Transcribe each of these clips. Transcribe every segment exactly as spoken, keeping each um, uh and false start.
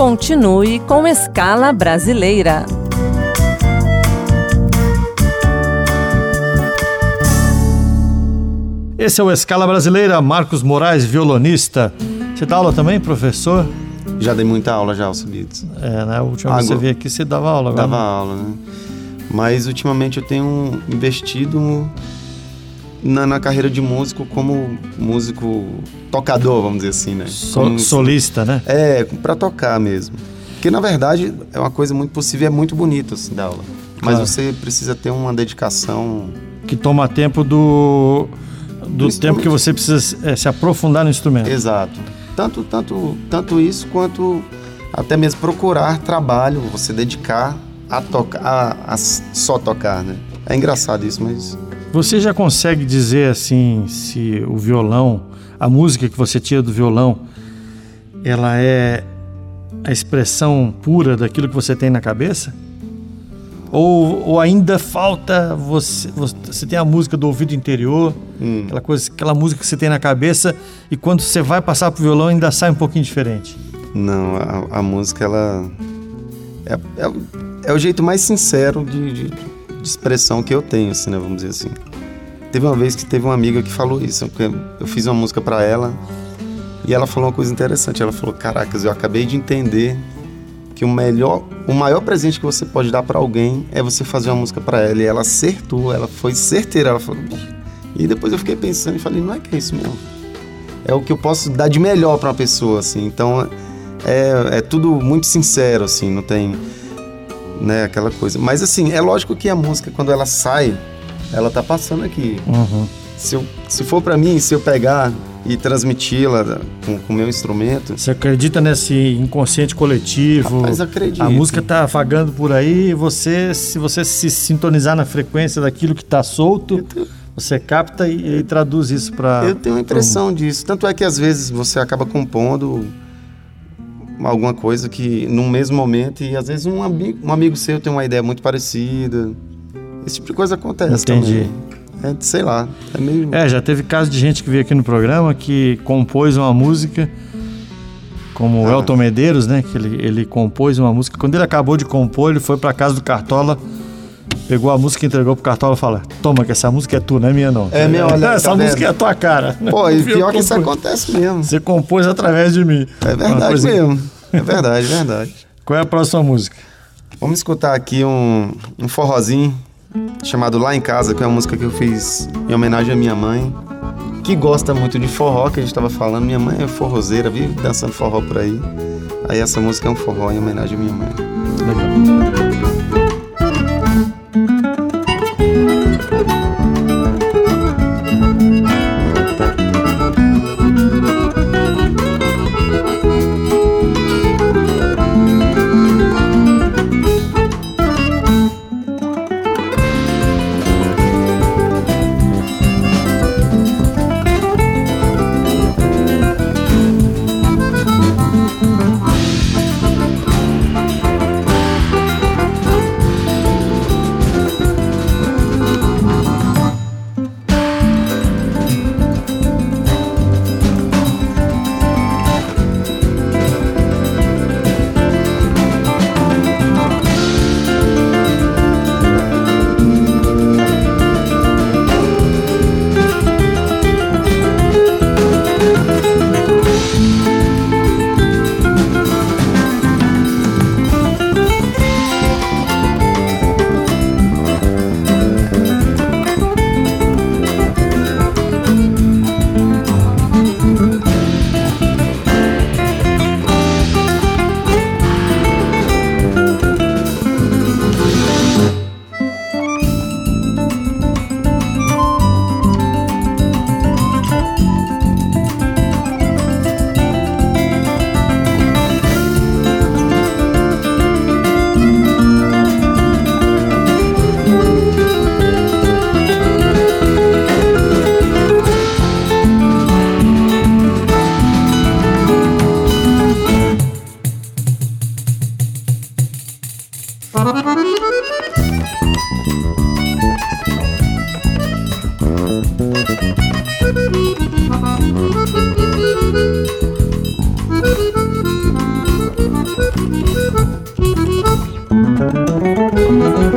Continue com Escala Brasileira. Esse é o Escala Brasileira, Marcos Moraes, violonista. Você dá aula também, professor? Já dei muita aula já, Alcibiades. É, né? A última vez que você veio aqui, você dava aula. Dava agora, aula, né? Mas ultimamente eu tenho investido na, na carreira de músico como músico tocador, vamos dizer assim, né? So, como, solista, né? É, pra tocar mesmo. Porque na verdade é uma coisa muito possível, é muito bonito assim dar aula. Mas Claro. você precisa ter uma dedicação... Que toma tempo do, do tempo que você precisa é, se aprofundar no instrumento. Exato. Tanto, tanto, tanto isso quanto até mesmo procurar trabalho, você dedicar a tocar, a, a só tocar, né? É engraçado isso, mas... Você já consegue dizer assim se o violão, a música que você tira do violão, ela é a expressão pura daquilo que você tem na cabeça? Ou, ou ainda falta você, você tem a música do ouvido interior, hum. aquela coisa, aquela música que você tem na cabeça e quando você vai passar pro violão ainda sai um pouquinho diferente? Não, a, a música ela é, é, é o jeito mais sincero de, de, de expressão que eu tenho, assim, né, vamos dizer assim. Teve uma vez que teve uma amiga que falou isso, eu fiz uma música para ela e ela falou uma coisa interessante. Ela falou: caracas, eu acabei de entender que o melhor, o maior presente que você pode dar para alguém é você fazer uma música para ela. E ela acertou, ela foi certeira. Ela falou... E depois eu fiquei pensando e falei: não é que é isso mesmo. É o que eu posso dar de melhor para uma pessoa, assim. Então é, é tudo muito sincero, assim, não tem, né, aquela coisa. Mas assim, é lógico que a música, quando ela sai, ela tá passando aqui. Uhum. Se, eu, se for para mim, se eu pegar e transmiti-la com o meu instrumento... Você acredita nesse inconsciente coletivo? Rapaz, acredito. A música tá vagando por aí e você, se você se sintonizar na frequência daquilo que tá solto, tenho... você capta e, e traduz isso para... Eu tenho a impressão um... disso. Tanto é que às vezes você acaba compondo alguma coisa que num mesmo momento e às vezes um amigo, um amigo seu tem uma ideia muito parecida. Esse tipo de coisa acontece. Entendi. Também. É, sei lá, é meio... É, já teve caso de gente que veio aqui no programa que compôs uma música, como o ah. Elton Medeiros, né? Que ele, ele compôs uma música. Quando ele acabou de compor, ele foi pra casa do Cartola, pegou a música e entregou pro Cartola e falou: toma, que essa música é tua, não é minha não. É minha, olha, essa tá música vendo? É a tua cara. Pô, e pior que isso acontece mesmo. Você compôs através de mim. É verdade coisa... mesmo. É verdade, verdade. Qual é a próxima música? Vamos escutar aqui um, um forrozinho chamado Lá em Casa, que é uma música que eu fiz em homenagem à minha mãe, que gosta muito de forró, que a gente estava falando. Minha mãe é forrozeira, vive dançando forró por aí. Aí essa música é um forró em homenagem à minha mãe. Legal.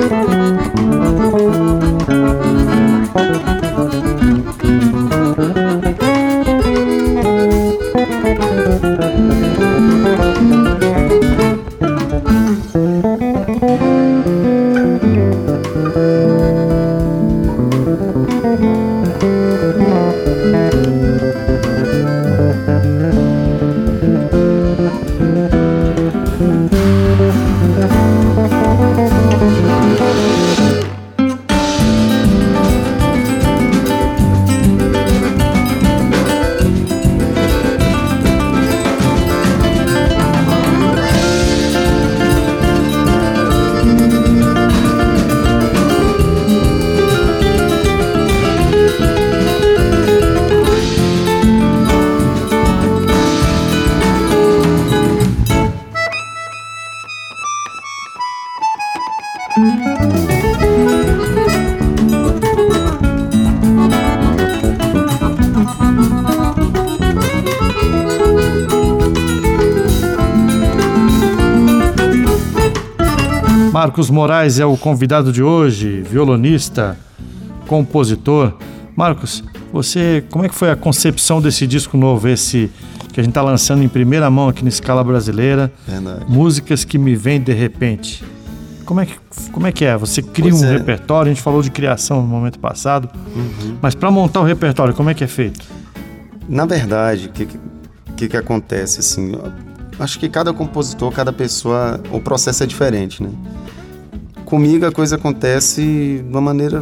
Marcos Moraes é o convidado de hoje, violonista, compositor. Marcos, você, como é que foi a concepção desse disco novo, esse que a gente está lançando em primeira mão aqui na Scala Brasileira? Verdade. Músicas que me vêm de repente. Como é que, como é, que é? Você cria Pois um é. repertório, a gente falou de criação no momento passado, Uhum. mas para montar o repertório, como é que é feito? Na verdade, o que, que, que acontece, assim, eu acho que cada compositor, cada pessoa, o processo é diferente, né? Comigo a coisa acontece de uma maneira...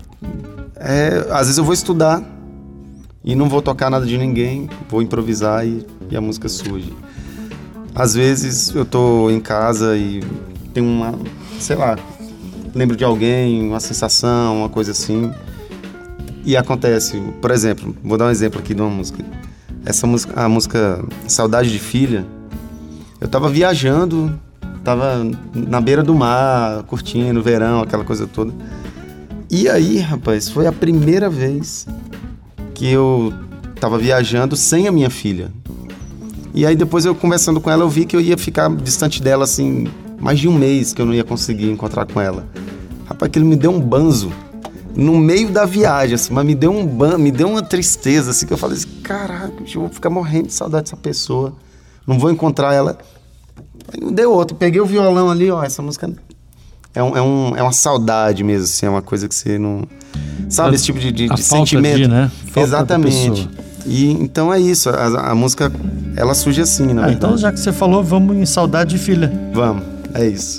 É, às vezes eu vou estudar e não vou tocar nada de ninguém, vou improvisar e, e a música surge. Às vezes eu tô em casa e tem uma, sei lá, lembro de alguém, uma sensação, uma coisa assim, e acontece. Por exemplo, vou dar um exemplo aqui de uma música. Essa música, a música Saudade de Filha, eu tava viajando, tava na beira do mar, curtindo o verão, aquela coisa toda. E aí, rapaz, foi a primeira vez que eu tava viajando sem a minha filha. E aí depois eu conversando com ela, eu vi que eu ia ficar distante dela, assim, mais de um mês que eu não ia conseguir encontrar com ela. Rapaz, aquilo me deu um banzo no meio da viagem, assim, mas me deu um ban, me deu uma tristeza, assim, que eu falei assim, caraca, eu vou ficar morrendo de saudade dessa pessoa, não vou encontrar ela. Aí não deu outro, peguei o violão ali, ó, essa música é, um, é, um, é uma saudade mesmo, assim, é uma coisa que você não... Sabe, esse tipo de, de, A de falta sentimento. de, né? Falta Exatamente. da pessoa. E então é isso, a, a música, ela surge assim, na Ah, verdade. então já que você falou, vamos em Saudade de Filha. Vamos, é isso.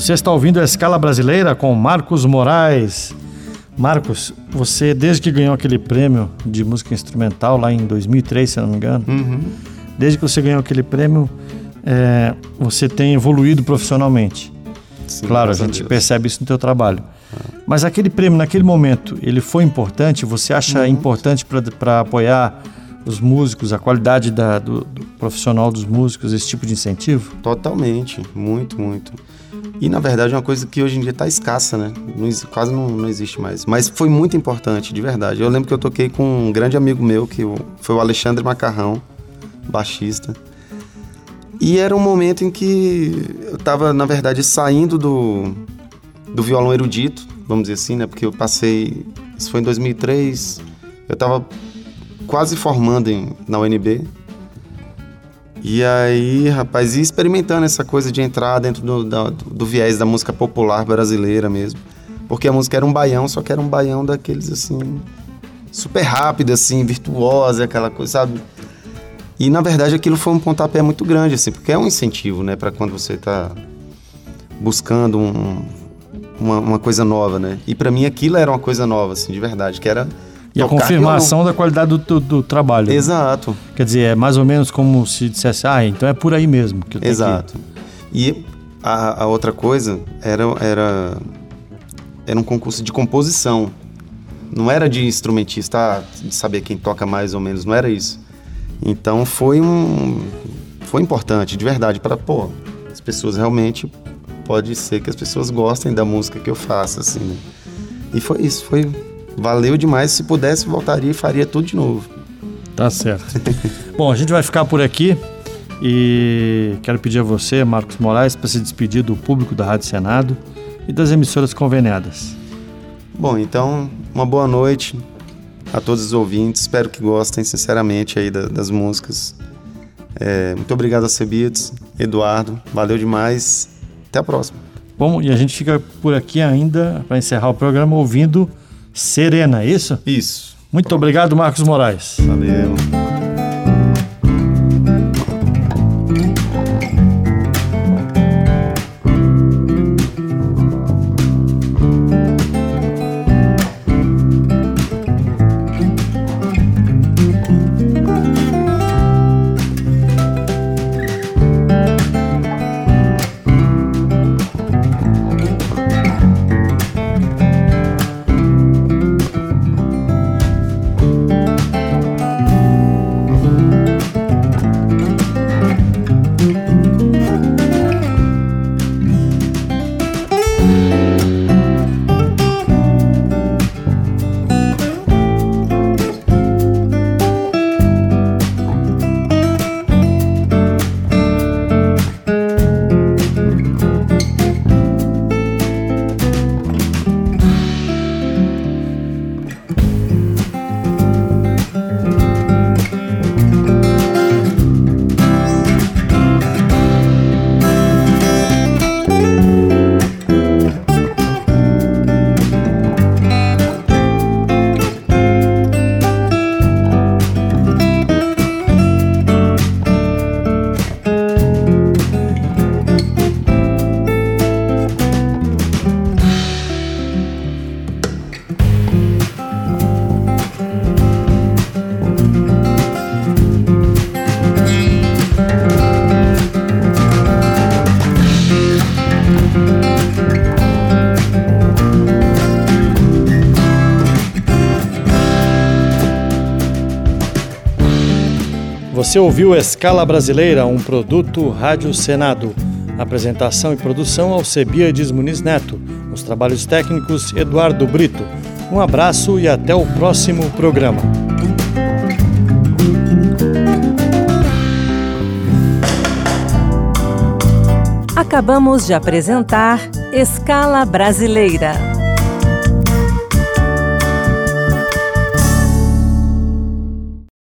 Você está ouvindo a Escala Brasileira com Marcos Moraes. Marcos, você desde que ganhou aquele prêmio de música instrumental lá em dois mil e três, se não me engano, Uhum. desde que você ganhou aquele prêmio, é, você tem evoluído profissionalmente. Sim, claro, a graças gente Deus. percebe isso no teu trabalho. Mas aquele prêmio, naquele momento, ele foi importante? Você acha Muito. importante para apoiar os músicos, a qualidade da, do, do profissional dos músicos, esse tipo de incentivo? Totalmente, muito, muito. E na verdade é uma coisa que hoje em dia está escassa, né? Não, exi- quase não, não existe mais. Mas foi muito importante, de verdade. Eu lembro que eu toquei com um grande amigo meu, que o- foi o Alexandre Macarrão, baixista. E era um momento em que eu estava, na verdade, saindo do, do violão erudito, vamos dizer assim, né? Porque eu passei... Isso foi em dois mil e três, eu estava quase formando em, na U N B. E aí, rapaz, ia experimentando essa coisa de entrar dentro do, da- do viés da música popular brasileira mesmo. Porque a música era um baião, só que era um baião daqueles, assim, super rápido, assim, virtuosa, aquela coisa, sabe? E, na verdade, aquilo foi um pontapé muito grande, assim, porque é um incentivo, né, para quando você tá buscando um- uma, uma coisa nova, né? E para mim aquilo era uma coisa nova, assim, de verdade, que era... E a tocar confirmação da qualidade do, do, do trabalho. violão. Exato. Quer dizer, é mais ou menos como se dissesse, ah, então é por aí mesmo. Que eu tenho Exato. E a, a outra coisa era, era, era um concurso de composição. Não era de instrumentista, ah, de saber quem toca mais ou menos, não era isso. Então foi um... Foi importante, de verdade, para, pô, as pessoas realmente... Pode ser que as pessoas gostem da música que eu faço, assim, né? E foi isso, foi... Valeu demais, se pudesse voltaria e faria tudo de novo. que... Tá certo. Bom, a gente vai ficar por aqui e quero pedir a você, Marcos Moraes, para se despedir do público da Rádio Senado e das emissoras conveniadas. Bom, então, uma boa noite a todos os ouvintes. Espero que gostem, sinceramente, aí da- das músicas. É, muito obrigado a Cebides, Eduardo. Valeu demais. Até a próxima. Bom, e a gente fica por aqui ainda para encerrar o programa ouvindo Serena, é isso? Isso. Muito obrigado, Marcos Moraes. Valeu. Você ouviu Escala Brasileira, um produto Rádio Senado. Apresentação e produção Alcebiades Muniz Neto. Os trabalhos técnicos Eduardo Brito. Um abraço e até o próximo programa. Acabamos de apresentar Escala Brasileira.